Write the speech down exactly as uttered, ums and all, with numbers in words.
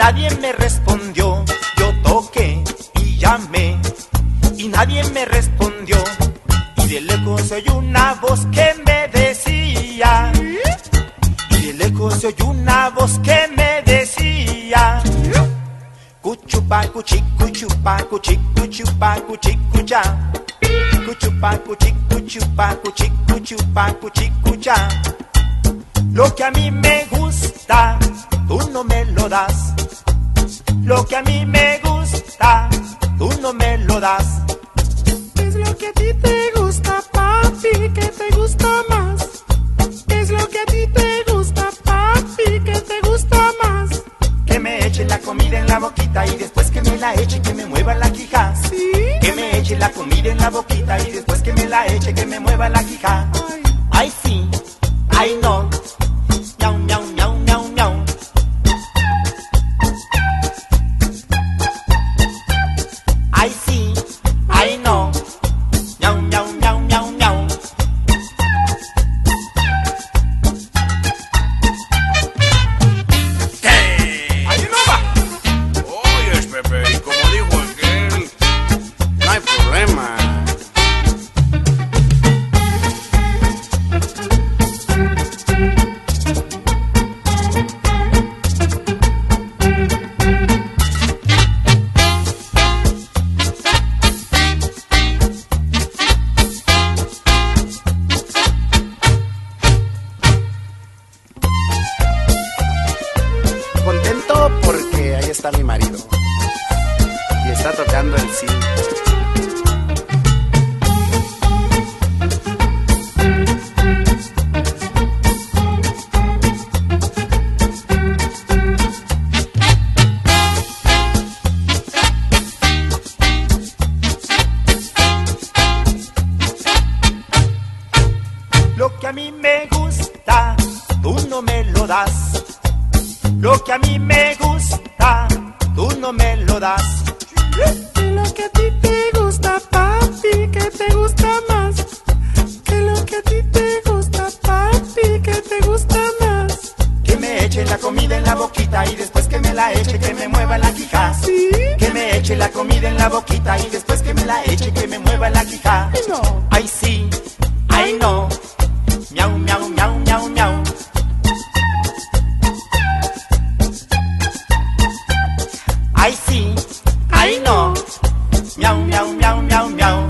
nadie me respondió. Yo toqué y llamé y nadie me respondió. Y de lejos se oyó una voz que me decía, y de lejos se oyó una voz que me decía, cuchupa, cuchi, cuchupa, cuchi, cuchupa, cuchi, cucha. Cuchupa, cuchi, cuchupa, cuchi, cuchupa, cuchi, cucha. Lo que a mí me gusta, tú no me lo das. Lo que a mí me gusta, tú no me lo das. ¿Qué es lo que a ti te gusta, papi? ¿Qué te gusta más? ¿Qué es lo que a ti te gusta, papi? ¿Qué te gusta más? Que me echen la comida en la boquita y después que me la eche, que me mueva la quija. ¿Sí? Que me eche la comida en la boquita y después que me la eche, que me mueva la quija. Ay, Ay sí, ay no. Miau, miau, miau, miau, miau. Ay sí, ay no. Miau, miau, miau, miau, miau. ¿Qué? Ahí no va. Oyes, Pepe, y como dijo aquel, no hay problema. Contento porque ahí está mi marido y está tocando el sí. Lo que a mí me gusta, tú no me lo das. Lo que a mí me gusta, tú no me lo das. ¿qué es lo que a ti te gusta, papi? ¿Qué te gusta más? ¿Qué es lo que a ti te gusta, papi? ¿Qué te gusta más? Que me eche la comida en la boquita y después que me la eche, que me mueva la quija. ¿Sí? Que me eche la comida en la boquita y después que me la eche, que me mueva la quija. Ay, no. Ay sí, ay no. Miau, miau, miau, miau, miau. Ay sí, ay no. Miau, miau, miau, miau, miau.